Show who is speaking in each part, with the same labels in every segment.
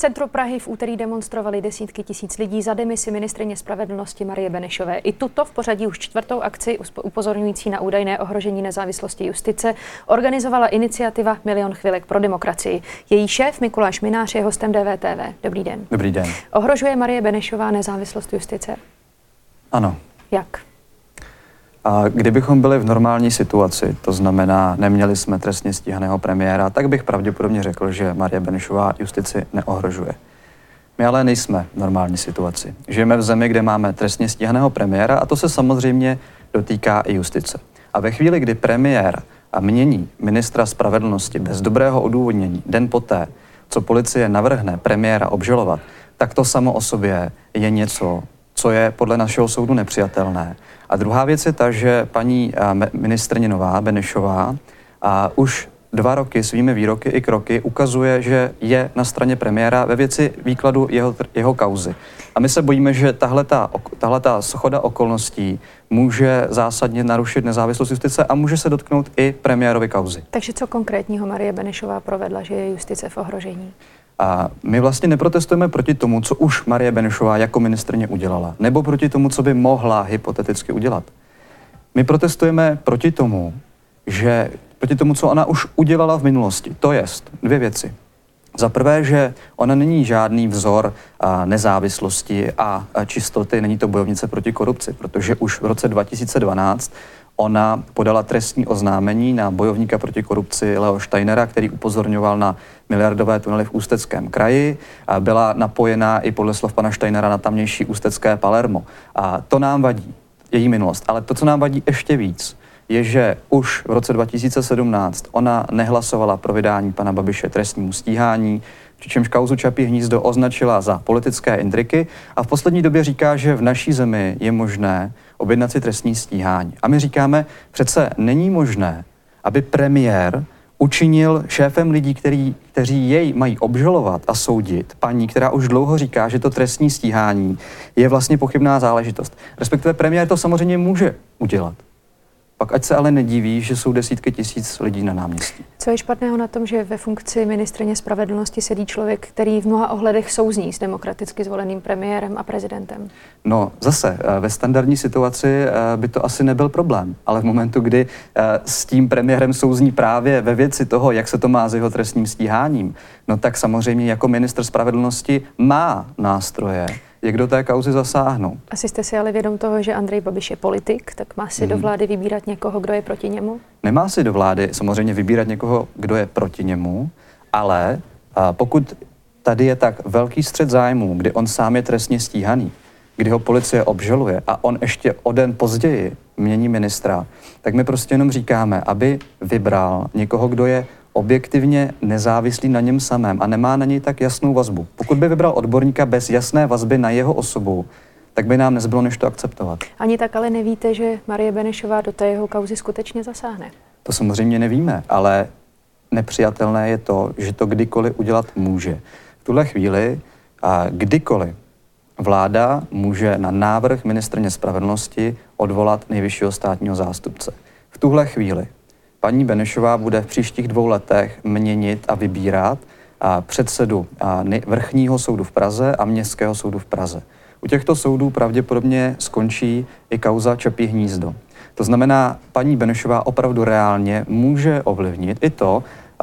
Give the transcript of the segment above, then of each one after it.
Speaker 1: centru Prahy v úterý demonstrovali desítky tisíc lidí za demisi ministryně spravedlnosti Marie Benešové. I tuto v pořadí už čtvrtou akci upozorňující na údajné ohrožení nezávislosti justice organizovala iniciativa Milion chvilek pro demokracii. Její šéf Mikuláš Minář je hostem DVTV. Dobrý den.
Speaker 2: Dobrý den.
Speaker 1: Ohrožuje Marie Benešová nezávislost justice?
Speaker 2: Ano.
Speaker 1: Jak?
Speaker 2: A kdybychom byli v normální situaci, to znamená, neměli jsme trestně stíhaného premiéra, tak bych pravděpodobně řekl, že Marie Benešová justici neohrožuje. My ale nejsme v normální situaci. Žijeme v zemi, kde máme trestně stíhaného premiéra a to se samozřejmě dotýká i justice. A ve chvíli, kdy premiér mění ministra spravedlnosti bez dobrého odůvodnění den poté, co policie navrhne premiéra obžalovat, tak to samo o sobě je něco, co je podle našeho soudu nepřijatelné. A druhá věc je ta, že paní ministryně nová, Benešová, už 2 roky svými výroky i kroky ukazuje, že je na straně premiéra ve věci výkladu jeho kauzy. A my se bojíme, že tahleta shoda okolností může zásadně narušit nezávislost justice a může se dotknout i premiérovy kauzy.
Speaker 1: Takže co konkrétního Marie Benešová provedla, že je justice v ohrožení?
Speaker 2: A my vlastně neprotestujeme proti tomu, co už Marie Benešová jako ministryně udělala, nebo proti tomu, co by mohla hypoteticky udělat. My protestujeme proti tomu, co ona už udělala v minulosti. To jest 2 věci. Za prvé, že ona není žádný vzor nezávislosti a čistoty, není to bojovnice proti korupci, protože už v roce 2012 ona podala trestní oznámení na bojovníka proti korupci Leo Steinera, který upozorňoval na miliardové tunely v Ústeckém kraji. Byla napojená i podle slov pana Steinera na tamnější ústecké Palermo. A to nám vadí, její minulost. Ale to, co nám vadí ještě víc, je, že už v roce 2017 ona nehlasovala pro vydání pana Babiše trestnímu stíhání, přičemž kauzu Čapí hnízdo označila za politické intriky a v poslední době říká, že v naší zemi je možné objednat si trestní stíhání. A my říkáme, přece není možné, aby premiér učinil šéfem lidí, kteří jej mají obžalovat a soudit, paní, která už dlouho říká, že to trestní stíhání je vlastně pochybná záležitost. Respektive premiér to samozřejmě může udělat. Pak ať se ale nediví, že jsou desítky tisíc lidí na náměstí.
Speaker 1: Co je špatného na tom, že ve funkci ministryně spravedlnosti sedí člověk, který v mnoha ohledech souzní s demokraticky zvoleným premiérem a prezidentem?
Speaker 2: No zase, ve standardní situaci by to asi nebyl problém, ale v momentu, kdy s tím premiérem souzní právě ve věci toho, jak se to má s jeho trestním stíháním, no tak samozřejmě jako ministr spravedlnosti má nástroje, jak do té kauzy zasáhnout.
Speaker 1: Asi jste si ale vědom toho, že Andrej Babiš je politik, tak má si do vlády vybírat někoho, kdo je proti němu?
Speaker 2: Nemá si do vlády samozřejmě vybírat někoho, kdo je proti němu, ale pokud tady je tak velký střet zájmů, kdy on sám je trestně stíhaný, kdy ho policie obžaluje a on ještě o den později mění ministra, tak my prostě jenom říkáme, aby vybral někoho, kdo je objektivně nezávislý na něm samém a nemá na něj tak jasnou vazbu. Pokud by vybral odborníka bez jasné vazby na jeho osobu, tak by nám nezbylo než to akceptovat.
Speaker 1: Ani tak ale nevíte, že Marie Benešová do té jeho kauzy skutečně zasáhne?
Speaker 2: To samozřejmě nevíme, ale nepřijatelné je to, že to kdykoliv udělat může. V tuhle chvíli kdykoliv vláda může na návrh ministryně spravedlnosti odvolat nejvyššího státního zástupce. V tuhle chvíli paní Benešová bude v příštích 2 letech měnit a vybírat předsedu Vrchního soudu v Praze a Městského soudu v Praze. U těchto soudů pravděpodobně skončí i kauza Čapí hnízdo. To znamená, paní Benešová opravdu reálně může ovlivnit i to,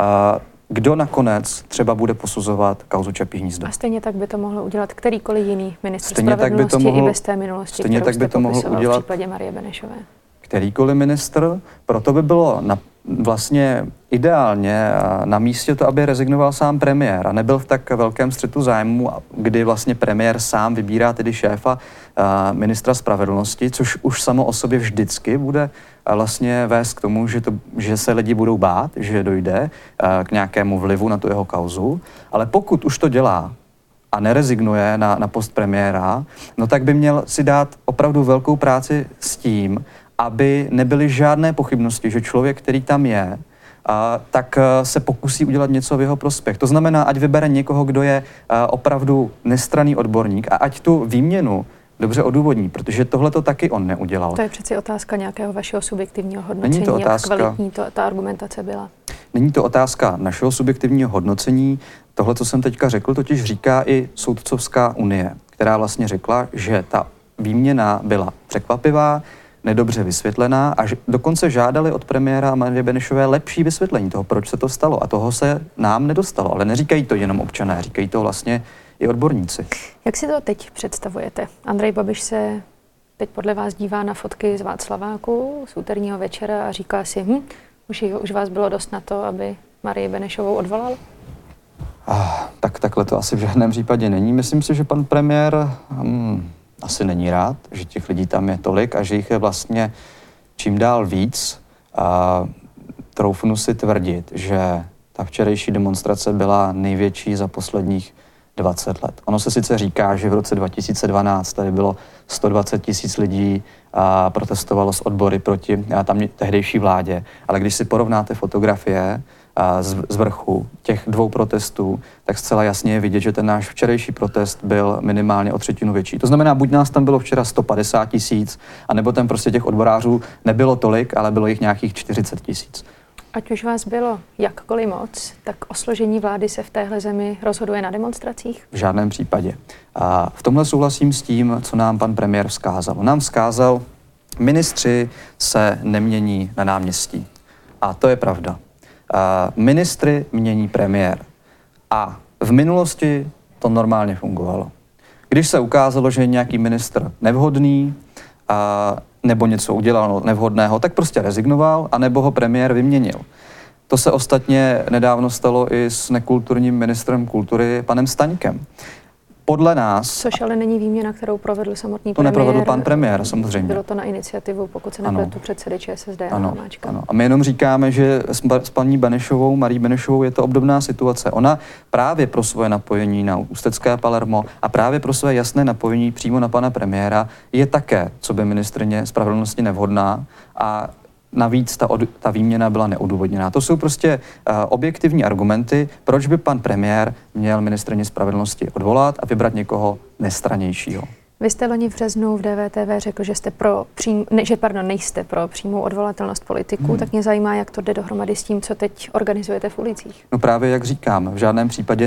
Speaker 2: kdo nakonec třeba bude posuzovat kauzu Čapí hnízdo.
Speaker 1: A stejně tak by to mohl udělat kterýkoliv jiný ministr spravedlnosti i bez té minulosti, kterou jste popisoval v případě Marie Benešové.
Speaker 2: Kterýkoliv ministr, proto by bylo vlastně ideálně na místě to, aby rezignoval sám premiér a nebyl v tak velkém střetu zájmu, kdy vlastně premiér sám vybírá tedy šéfa ministra spravedlnosti, což už samo o sobě vždycky bude vlastně vést k tomu, že se lidi budou bát, že dojde k nějakému vlivu na tu jeho kauzu. Ale pokud už to dělá a nerezignuje na post premiéra, no tak by měl si dát opravdu velkou práci s tím, aby nebyly žádné pochybnosti, že člověk, který tam je, tak se pokusí udělat něco v jeho prospěch. To znamená, ať vybere někoho, kdo je opravdu nestranný odborník a ať tu výměnu dobře odůvodní, protože tohle to taky on neudělal.
Speaker 1: To je přeci otázka nějakého vašeho subjektivního hodnocení, jak kvalitní ta argumentace byla.
Speaker 2: Není to otázka našeho subjektivního hodnocení. Tohle, co jsem teďka řekl, totiž říká i Soudcovská unie, která vlastně řekla, že ta výměna byla překvapivá, nedobře vysvětlená a dokonce žádali od premiéra Marie Benešové lepší vysvětlení toho, proč se to stalo. A toho se nám nedostalo. Ale neříkají to jenom občané, říkají to vlastně i odborníci.
Speaker 1: Jak si to teď představujete? Andrej Babiš se teď podle vás dívá na fotky z Václaváku z úterního večera a říká si, už vás bylo dost na to, aby Marii Benešovou odvolal?
Speaker 2: Tak takhle to asi v žádném případě není. Myslím si, že pan premiér asi není rád, že těch lidí tam je tolik a že jich je vlastně čím dál víc. A troufnu si tvrdit, že ta včerejší demonstrace byla největší za posledních 20 let. Ono se sice říká, že v roce 2012 tady bylo 120 000 lidí a protestovalo s odbory proti tehdejší vládě, ale když si porovnáte fotografie z vrchu těch dvou protestů, tak zcela jasně je vidět, že ten náš včerejší protest byl minimálně o 1/3 větší. To znamená, buď nás tam bylo včera 150 000, anebo tam prostě těch odborářů nebylo tolik, ale bylo jich nějakých 40 000.
Speaker 1: Ať už vás bylo jakkoliv moc, tak o složení vlády se v téhle zemi rozhoduje na demonstracích?
Speaker 2: V žádném případě. A v tomhle souhlasím s tím, co nám pan premiér vzkázal. On nám vzkázal, ministři se nemění na náměstí. A to je pravda. Ministry mění premiér. A v minulosti to normálně fungovalo. Když se ukázalo, že je nějaký ministr nevhodný nebo něco udělal nevhodného, tak prostě rezignoval a nebo ho premiér vyměnil. To se ostatně nedávno stalo i s nekulturním ministrem kultury panem Staňkem. Podle nás...
Speaker 1: Což ale není výměna, kterou provedl samotný
Speaker 2: premiér. To neprovedl pan premiér, samozřejmě.
Speaker 1: Bylo to na iniciativu, pokud se nepletu, předsedy ČSSD a Hamáčka.
Speaker 2: Ano. A my jenom říkáme, že s paní Benešovou, Marí Benešovou, je to obdobná situace. Ona právě pro svoje napojení na Ústecké Palermo a právě pro své jasné napojení přímo na pana premiéra je také, co by ministryně spravedlnosti nevhodná a navíc ta výměna byla neodůvodněná. To jsou prostě objektivní argumenty, proč by pan premiér měl ministryni spravedlnosti odvolat a vybrat někoho nestrannějšího.
Speaker 1: Vy jste loni v březnu v DVTV řekl, že nejste pro přímou odvolatelnost politiků, tak mě zajímá, jak to jde dohromady s tím, co teď organizujete v ulicích.
Speaker 2: No právě jak říkám, v žádném případě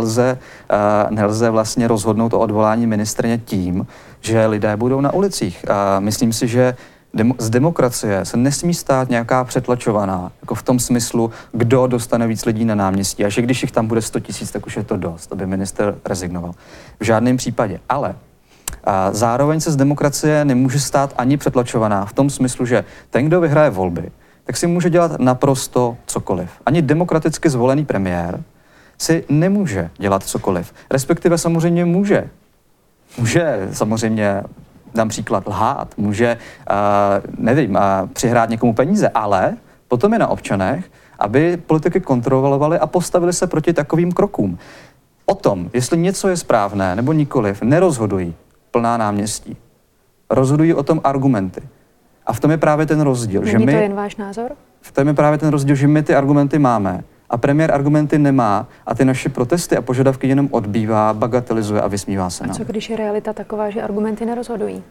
Speaker 2: nelze vlastně rozhodnout o odvolání ministryně tím, že lidé budou na ulicích. Myslím si, že z demokracie se nesmí stát nějaká přetlačovaná, jako v tom smyslu, kdo dostane víc lidí na náměstí a že když jich tam bude 100 000, tak už je to dost, aby minister rezignoval. V žádném případě. Ale zároveň se z demokracie nemůže stát ani přetlačovaná v tom smyslu, že ten, kdo vyhraje volby, tak si může dělat naprosto cokoliv. Ani demokraticky zvolený premiér si nemůže dělat cokoliv. Respektive samozřejmě může. Může samozřejmě, dám příklad, lhát, může, přihrát někomu peníze, ale potom je na občanech, aby politiky kontrolovali a postavili se proti takovým krokům. O tom, jestli něco je správné nebo nikoliv, nerozhodují plná náměstí. Rozhodují o tom argumenty. A v tom je právě ten rozdíl.
Speaker 1: Není to jen váš názor?
Speaker 2: V tom je právě ten rozdíl, že my ty argumenty máme a premiér argumenty nemá a ty naše protesty a požadavky jenom odbývá, bagatelizuje a vysmívá se nám.
Speaker 1: A co když je realita taková, že argumenty nerozhodují?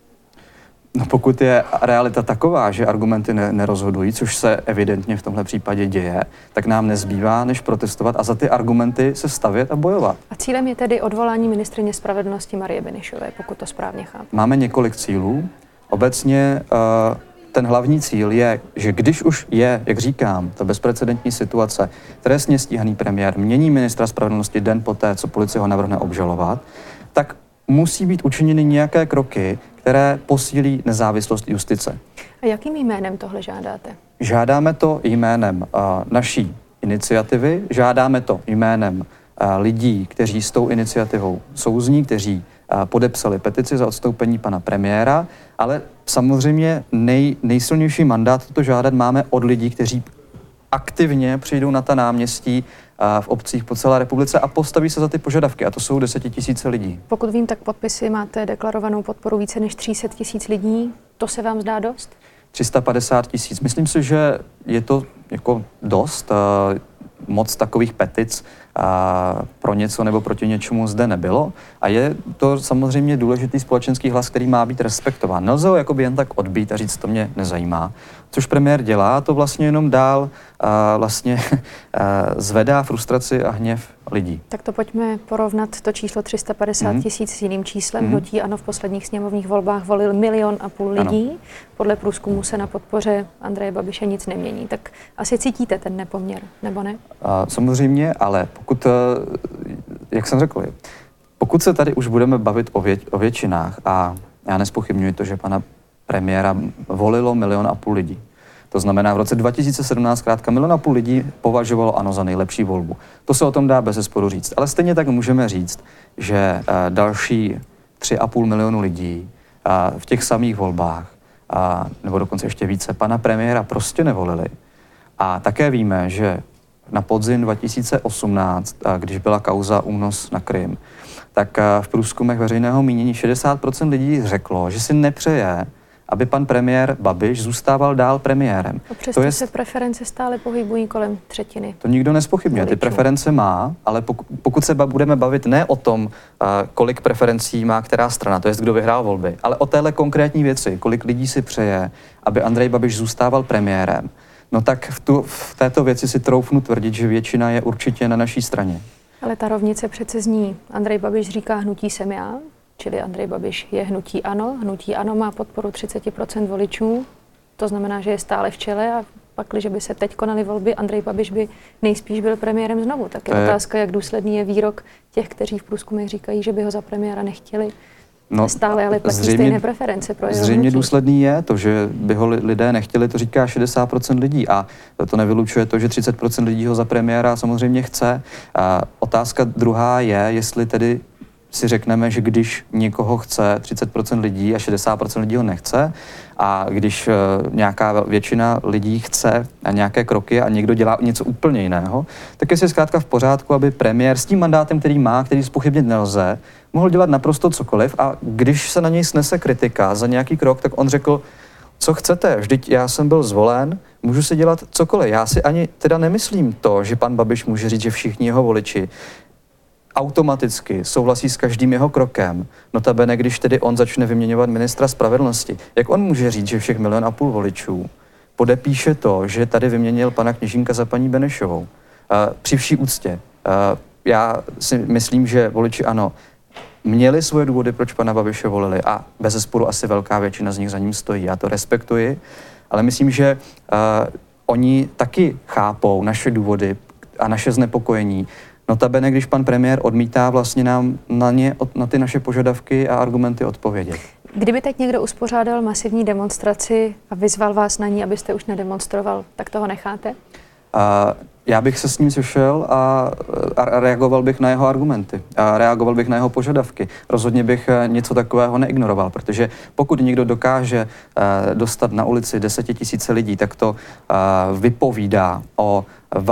Speaker 2: No pokud je realita taková, že argumenty nerozhodují, což se evidentně v tomhle případě děje, tak nám nezbývá, než protestovat a za ty argumenty se stavět a bojovat.
Speaker 1: A cílem je tedy odvolání ministryně spravedlnosti Marie Benešové, pokud to správně chápu.
Speaker 2: Máme několik cílů. Obecně ten hlavní cíl je, že když už je, jak říkám, ta bezprecedentní situace, trestně stíhaný premiér mění ministra spravedlnosti den poté, co policie ho navrhne obžalovat, tak musí být učiněny nějaké kroky, které posílí nezávislost justice.
Speaker 1: A jakým jménem tohle žádáte?
Speaker 2: Žádáme to jménem naší iniciativy, žádáme to jménem lidí, kteří s tou iniciativou souzní, kteří podepsali petici za odstoupení pana premiéra, ale samozřejmě nejsilnější mandát toto žádat máme od lidí, kteří aktivně přijdou na ta náměstí v obcích po celé republice a postaví se za ty požadavky. A to jsou 10 000 lidí.
Speaker 1: Pokud vím, tak podpisy máte deklarovanou podporu více než 300 000 lidí. To se vám zdá dost?
Speaker 2: 350 000. Myslím si, že je to jako dost. Moc takových petic pro něco nebo proti něčemu zde nebylo. A je to samozřejmě důležitý společenský hlas, který má být respektován. Nelze ho jakoby jen tak odbít a říct, to mě nezajímá. Což premiér dělá, to vlastně jenom dál zvedá frustraci a hněv lidí.
Speaker 1: Tak to pojďme porovnat to číslo 350 000 s jiným číslem. Hnutí ANO v posledních sněmovních volbách volil 1,5 milionu lidí. Ano. Podle průzkumu se na podpoře Andreje Babiše nic nemění. Tak asi cítíte ten nepoměr, nebo ne?
Speaker 2: Samozřejmě, ale pokud, jak jsem řekl, pokud se tady už budeme bavit o většinách, a já nezpochybňuji to, že pana premiéra volilo 1,5 milionu lidí. To znamená, v roce 2017 zkrátka 1,5 milionu lidí považovalo ANO za nejlepší volbu. To se o tom dá bezesporu říct. Ale stejně tak můžeme říct, že další 3,5 milionu lidí v těch samých volbách, nebo dokonce ještě více, pana premiéra prostě nevolili. A také víme, že na podzim 2018, když byla kauza únos na Krym, tak v průzkumech veřejného mínění 60% lidí řeklo, že si nepřeje, aby pan premiér Babiš zůstával dál premiérem.
Speaker 1: Přesto se preference stále pohybují kolem třetiny.
Speaker 2: To nikdo nezpochybňuje. Ty preference má, ale pokud se budeme bavit ne o tom, kolik preferencí má která strana, to jest kdo vyhrál volby, ale o téhle konkrétní věci, kolik lidí si přeje, aby Andrej Babiš zůstával premiérem, no tak v této věci si troufnu tvrdit, že většina je určitě na naší straně.
Speaker 1: Ale ta rovnice přece zní, Andrej Babiš říká hnutí jsem já, čili Andrej Babiš je hnutí ANO. Hnutí ANO má podporu 30% voličů, to znamená, že je stále v čele a pak, když by se teď konaly volby, Andrej Babiš by nejspíš byl premiérem znovu. Tak je otázka, jak důsledný je výrok těch, kteří v průzkumech říkají, že by ho za premiéra nechtěli. No, stále ale platí stejné preference pro jeho
Speaker 2: zřejmě hnutí. Důsledný je to, že by ho lidé nechtěli, to říká 60% lidí a to nevylučuje to, že 30% lidí ho za premiéra samozřejmě chce. A otázka druhá je, jestli tedy si řekneme, že když někoho chce 30% lidí a 60% lidí ho nechce a když nějaká většina lidí chce nějaké kroky a někdo dělá něco úplně jiného, tak je zkrátka v pořádku, aby premiér s tím mandátem, který má, který zpochybnit nelze, mohl dělat naprosto cokoliv a když se na něj snese kritika za nějaký krok, tak on řekl, co chcete, vždyť já jsem byl zvolen, můžu si dělat cokoliv. Já si ani teda nemyslím to, že pan Babiš může říct, že všichni jeho voliči automaticky souhlasí s každým jeho krokem. Notabene, když tedy on začne vyměňovat ministra spravedlnosti. Jak on může říct, že všech 1,5 milionu voličů podepíše to, že tady vyměnil pana Kněžínka za paní Benešovou? Při vší úctě. Já si myslím, že voliči ANO měli svoje důvody, proč pana Babiše volili a bezesporu asi velká většina z nich za ním stojí. Já to respektuji, ale myslím, že oni taky chápou naše důvody a naše znepokojení. Notabene, když pan premiér odmítá vlastně nám na ty naše požadavky a argumenty odpovědět.
Speaker 1: Kdyby teď někdo uspořádal masivní demonstraci a vyzval vás na ní, abyste už nedemonstroval, tak toho necháte?
Speaker 2: Já bych se s ním sešel a reagoval bych na jeho argumenty. A reagoval bych na jeho požadavky. Rozhodně bych něco takového neignoroval, protože pokud někdo dokáže dostat na ulici 10 000 lidí, tak to vypovídá o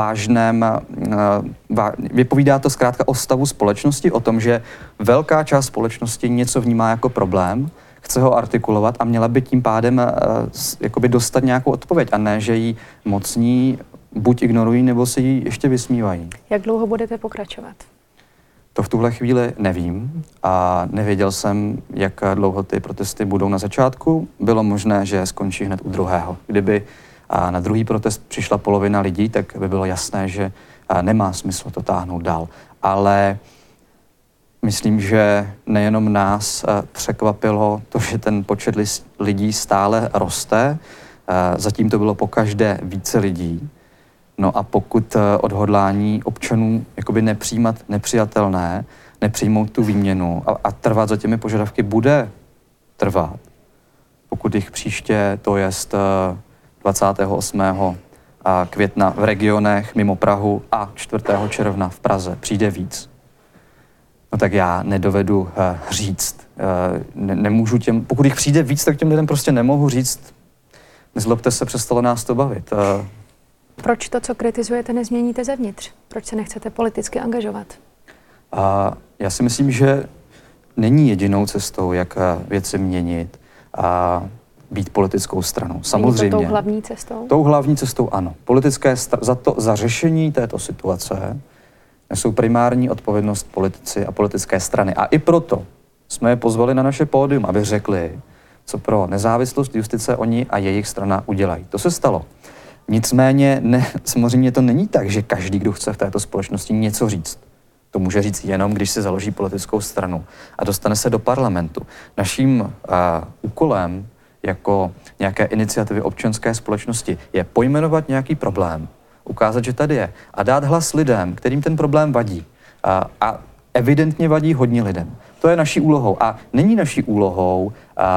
Speaker 2: vypovídá to zkrátka o stavu společnosti, o tom, že velká část společnosti něco vnímá jako problém, chce ho artikulovat a měla by tím pádem jakoby dostat nějakou odpověď a ne, že ji mocní buď ignorují, nebo se jí ještě vysmívají.
Speaker 1: Jak dlouho budete pokračovat?
Speaker 2: To v tuhle chvíli nevím a nevěděl jsem, jak dlouho ty protesty budou na začátku. Bylo možné, že skončí hned u druhého. Kdyby na druhý protest přišla polovina lidí, tak by bylo jasné, že nemá smysl to táhnout dál. Ale myslím, že nejenom nás překvapilo to, že ten počet lidí stále roste. Zatím to bylo pokaždé více lidí. No a pokud odhodlání občanů jakoby nepřijímat nepřijatelné, nepřijmout tu výměnu a trvat za těmi požadavky bude trvat, pokud jich příště, to jest 28. května v regionech mimo Prahu a 4. června v Praze přijde víc, no tak já nedovedu říct, nemůžu pokud jich přijde víc, tak těm lidem prostě nemohu říct, nezlobte se, přestalo nás to bavit.
Speaker 1: Proč to, co kritizujete, nezměníte zevnitř? Proč se nechcete politicky angažovat?
Speaker 2: Já si myslím, že není jedinou cestou, jak věci měnit a být politickou stranou. Samozřejmě.
Speaker 1: Není to tou hlavní cestou?
Speaker 2: Tou hlavní cestou ano. Za řešení této situace nesou primární odpovědnost politici a politické strany. A i proto jsme je pozvali na naše pódium, aby řekli, co pro nezávislost justice oni a jejich strana udělají. To se stalo. Nicméně samozřejmě to není tak, že každý, kdo chce v této společnosti něco říct, to může říct jenom, když si založí politickou stranu a dostane se do parlamentu. Naším úkolem jako nějaké iniciativy občanské společnosti je pojmenovat nějaký problém, ukázat, že tady je a dát hlas lidem, kterým ten problém vadí. A evidentně vadí hodně lidem. To je naší úlohou. A není naší úlohou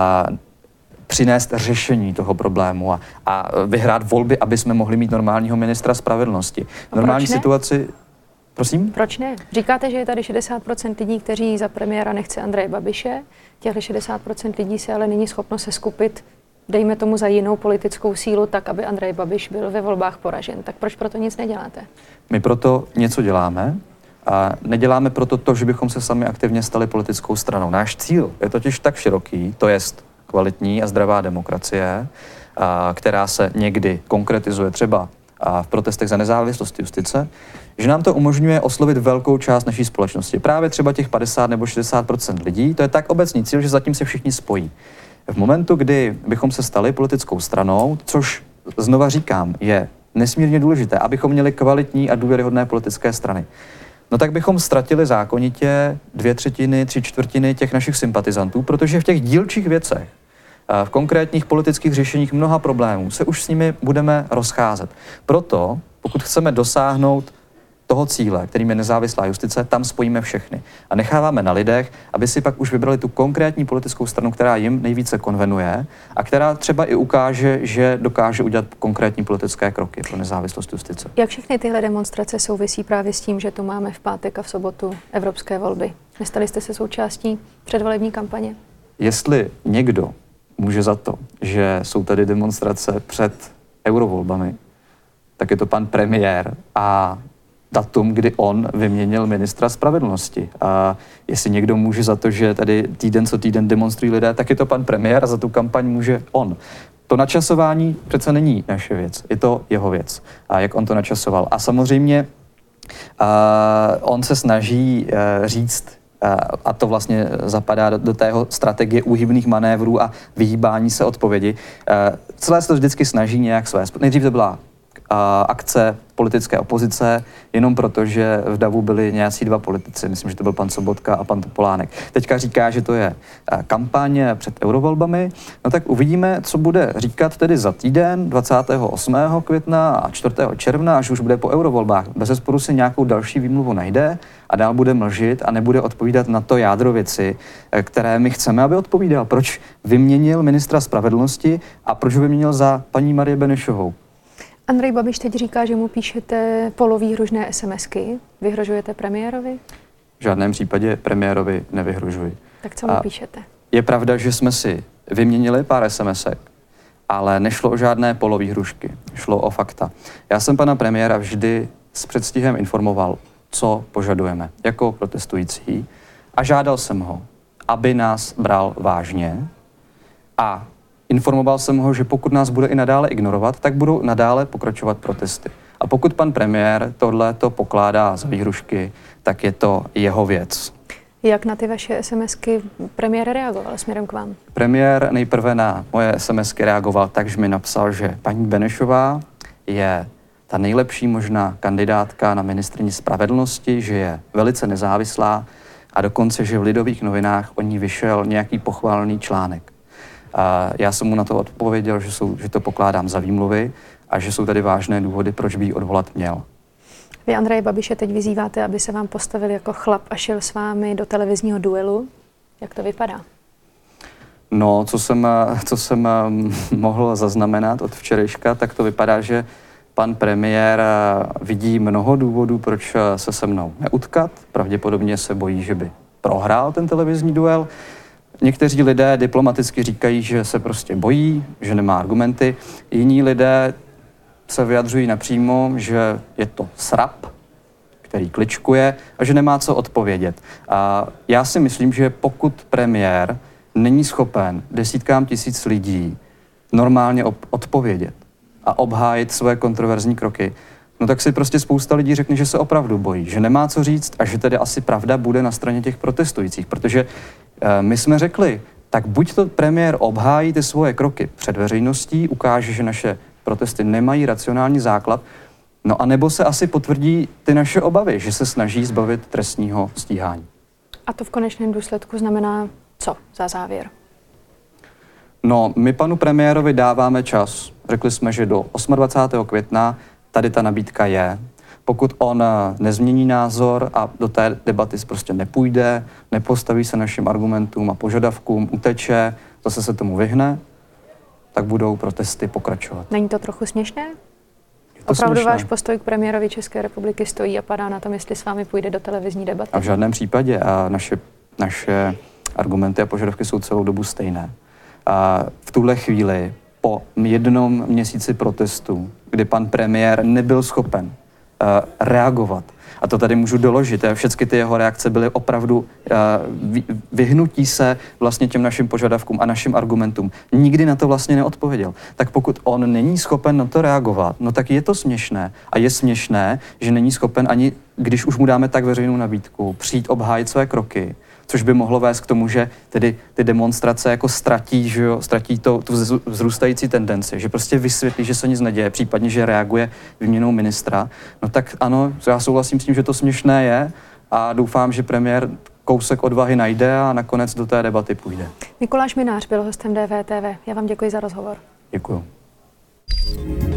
Speaker 2: přinést řešení toho problému a vyhrát volby, aby jsme mohli mít normálního ministra spravedlnosti. V normální situaci... Prosím?
Speaker 1: Proč ne? Říkáte, že je tady 60% lidí, kteří za premiéra nechce Andreje Babiše. Těchto 60% lidí se ale není schopno se skupit, dejme tomu, za jinou politickou sílu, tak, aby Andrej Babiš byl ve volbách poražen. Tak proč proto nic neděláte?
Speaker 2: My proto něco děláme a neděláme proto to, že bychom se sami aktivně stali politickou stranou. Náš cíl je totiž tak široký, to jest kvalitní a zdravá demokracie, která se někdy konkretizuje třeba v protestech za nezávislost justice, že nám to umožňuje oslovit velkou část naší společnosti. Právě třeba těch 50 nebo 60% lidí, to je tak obecný cíl, že zatím se všichni spojí. V momentu, kdy bychom se stali politickou stranou, což znova říkám, je nesmírně důležité, abychom měli kvalitní a důvěryhodné politické strany, no tak bychom ztratili zákonitě 2/3, 3/4 těch našich sympatizantů, protože v těch dílčích věcech, v konkrétních politických řešeních mnoha problémů se už s nimi budeme rozcházet. Proto, pokud chceme dosáhnout toho cíle, kterým je nezávislá justice, tam spojíme všechny. A necháváme na lidech, aby si pak už vybrali tu konkrétní politickou stranu, která jim nejvíce konvenuje a která třeba i ukáže, že dokáže udělat konkrétní politické kroky pro nezávislost justice.
Speaker 1: Jak všechny tyhle demonstrace souvisí právě s tím, že tu máme v pátek a v sobotu evropské volby? Nestali jste se součástí předvolební kampaně?
Speaker 2: Jestli někdo může za to, že jsou tady demonstrace před eurovolbami, tak je to pan premiér a datum, kdy on vyměnil ministra spravedlnosti. A jestli někdo může za to, že tady týden co týden demonstrují lidé, tak je to pan premiér a za tu kampaň může on. To načasování přece není naše věc, je to jeho věc, a jak on to načasoval. A samozřejmě on se snaží říct, a to vlastně zapadá do tého strategie úhybných manévrů a vyhýbání se odpovědi. Celé se to vždycky snaží nějak svést. Nejdřív to byla akce politické opozice, jenom proto, že v davu byli nějací dva politici, myslím, že to byl pan Sobotka a pan Topolánek. Teďka říká, že to je kampaně před eurovolbami, no tak uvidíme, co bude říkat tedy za týden, 28. května a 4. června, až už bude po eurovolbách. Bezesporu si nějakou další výmluvu najde a dál bude mlžit a nebude odpovídat na to jádro věci, které my chceme, aby odpovídal. Proč vyměnil ministra spravedlnosti a proč ho vyměnil za paní Marii Benešovou?
Speaker 1: Andrej Babiš teď říká, že mu píšete polovýhružné SMSky. Vyhrožujete premiérovi?
Speaker 2: V žádném případě premiérovi nevyhrožuji.
Speaker 1: Tak co mu píšete? Je
Speaker 2: pravda, že jsme si vyměnili pár SMSek, ale nešlo o žádné polovýhrušky. Šlo o fakta. Já jsem pana premiéra vždy s předstihem informoval, co požadujeme jako protestující a žádal jsem ho, aby nás bral vážně a informoval jsem ho, že pokud nás bude i nadále ignorovat, tak budou nadále pokračovat protesty. A pokud pan premiér tohleto pokládá za výhrušky, tak je to jeho věc.
Speaker 1: Jak na ty vaše SMSky premiér reagoval směrem k vám?
Speaker 2: Premiér nejprve na moje SMSky reagoval tak, že mi napsal, že paní Benešová je ta nejlepší možná kandidátka na ministryni spravedlnosti, že je velice nezávislá a dokonce, že v Lidových novinách o ní vyšel nějaký pochválný článek. A já jsem mu na to odpověděl, že to pokládám za výmluvy a že jsou tady vážné důvody, proč by ji odvolat měl.
Speaker 1: Vy Andreje Babiše teď vyzýváte, aby se vám postavil jako chlap a šel s vámi do televizního duelu. Jak to vypadá?
Speaker 2: No, co jsem mohl zaznamenat od včerejška, tak to vypadá, že pan premiér vidí mnoho důvodů, proč se mnou neutkat. Pravděpodobně se bojí, že by prohrál ten televizní duel. Někteří lidé diplomaticky říkají, že se prostě bojí, že nemá argumenty. Jiní lidé se vyjadřují napřímo, že je to srab, který kličkuje a že nemá co odpovědět. A já si myslím, že pokud premiér není schopen desítkám tisíc lidí normálně odpovědět a obhájit své kontroverzní kroky, no tak si prostě spousta lidí řekne, že se opravdu bojí, že nemá co říct a že tedy asi pravda bude na straně těch protestujících, protože my jsme řekli, tak buď to premiér obhájí ty svoje kroky před veřejností, ukáže, že naše protesty nemají racionální základ, no a nebo se asi potvrdí ty naše obavy, že se snaží zbavit trestního stíhání.
Speaker 1: A to v konečném důsledku znamená co za závěr?
Speaker 2: No, my panu premiérovi dáváme čas. Řekli jsme, že do 28. května tady ta nabídka je. Pokud on nezmění názor a do té debaty prostě nepůjde, nepostaví se našim argumentům a požadavkům, uteče, zase se tomu vyhne, tak budou protesty pokračovat.
Speaker 1: Není to trochu směšné?
Speaker 2: To
Speaker 1: opravdu
Speaker 2: směšné.
Speaker 1: Váš postoj k premiérovi České republiky stojí a padá na tom, jestli s vámi půjde do televizní debaty?
Speaker 2: A v žádném případě. A naše argumenty a požadavky jsou celou dobu stejné. A v tuhle chvíli, po jednom měsíci protestů, kdy pan premiér nebyl schopen reagovat, a to tady můžu doložit, všechny ty jeho reakce byly opravdu vyhnutí se vlastně těm našim požadavkům a našim argumentům. Nikdy na to vlastně neodpověděl. Tak pokud on není schopen na to reagovat, no tak je to směšné. A je směšné, že není schopen ani, když už mu dáme tak veřejnou nabídku, přijít obhájit své kroky, což by mohlo vést k tomu, že tedy ty demonstrace jako ztratí, že jo, ztratí tu vzrůstající tendenci, že prostě vysvětlí, že se nic neděje, případně, že reaguje výměnou ministra. No tak ano, já souhlasím s tím, že to směšné je a doufám, že premiér kousek odvahy najde a nakonec do té debaty půjde.
Speaker 1: Mikuláš Minář byl hostem DVTV. Já vám děkuji za rozhovor.
Speaker 2: Děkuju.